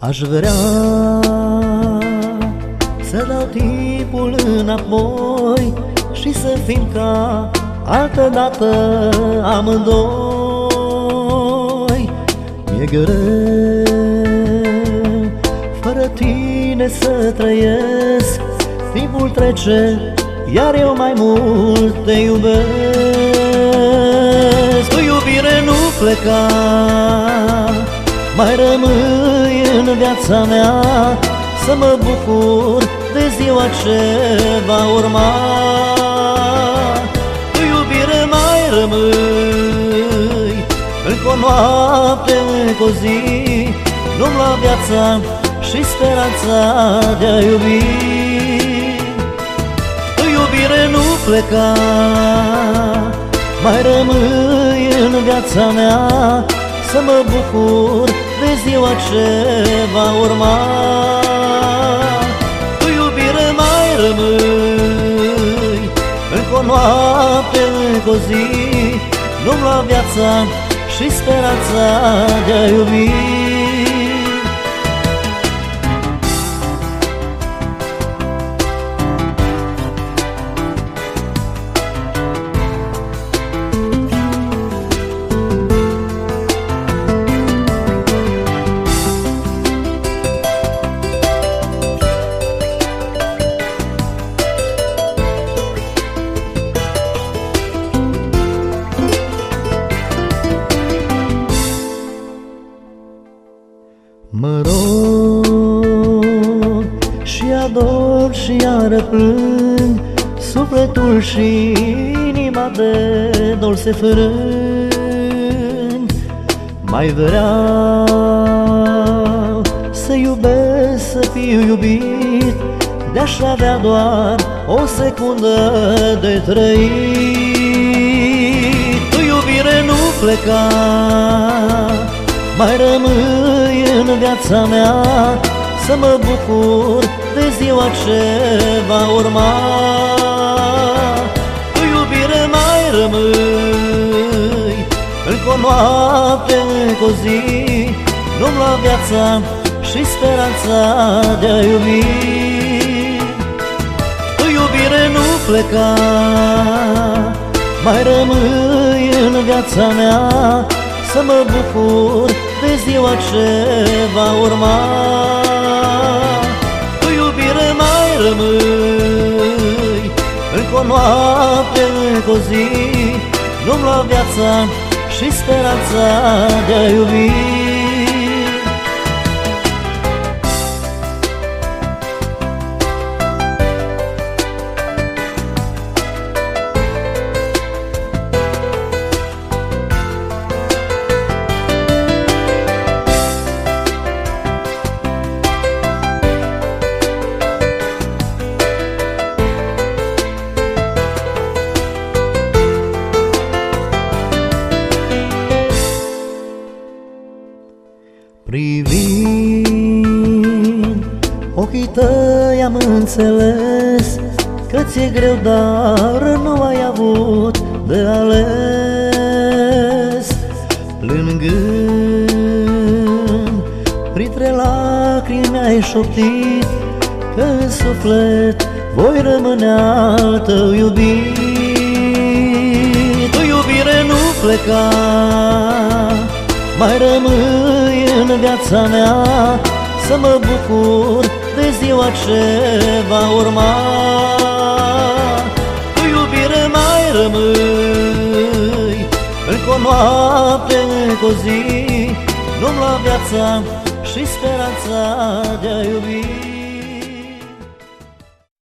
Aș vrea să dau timpul înapoi și să fim ca altădată amândoi. Mi-e greu fără tine să trăiesc, timpul trece, iar eu mai mult te iubesc. Tu, iubire, nu pleca, mai rămâi în viața mea, să mă bucur de ziua ce va urma. Tu, iubire, mai rămâi, încă o noapte, încă o zi, nu-mi lua viața și speranța de a iubi. Tu, iubire, nu pleca, mai rămâi în viața mea, să mă bucur de ziua ce va urma. Tu, iubire, mai rămâi, încă o noapte, încă o zi, nu-mi lua viața și speranța de a iubi. Mă rog și ador și iară plâng, sufletul și inima de dor se frâng. Mai vreau să iubesc, să fiu iubit, de-aș avea doar o secundă de trăit. Tu, iubire, nu pleca, mai rămâi în viața mea, să mă bucur de ziua ce va urma. Tu, iubire, mai rămâi, încă o noapte, încă o zi, nu-mi lua viața și speranța de a iubi. Tu, iubire, nu pleca, mai rămâi în viața mea, să mă bucur de ziua ce va urma. Tu, iubire, mai rămâi, încă o noapte, încă o zi, nu-mi lua viața și speranța de a iubi. Privind ochii tăi am înțeles că ți-e greu, dar nu ai avut de ales. Plângând, printre lacrimi ai șoptit că în suflet voi rămâne al tău iubit. Tu, iubire, nu pleca, mai rămâi în viața mea, să mă bucur de ziua ce va urma. Tu, iubire, mai rămâi, încă o noapte, încă o zi, nu-mi lua viața și speranța de a iubi.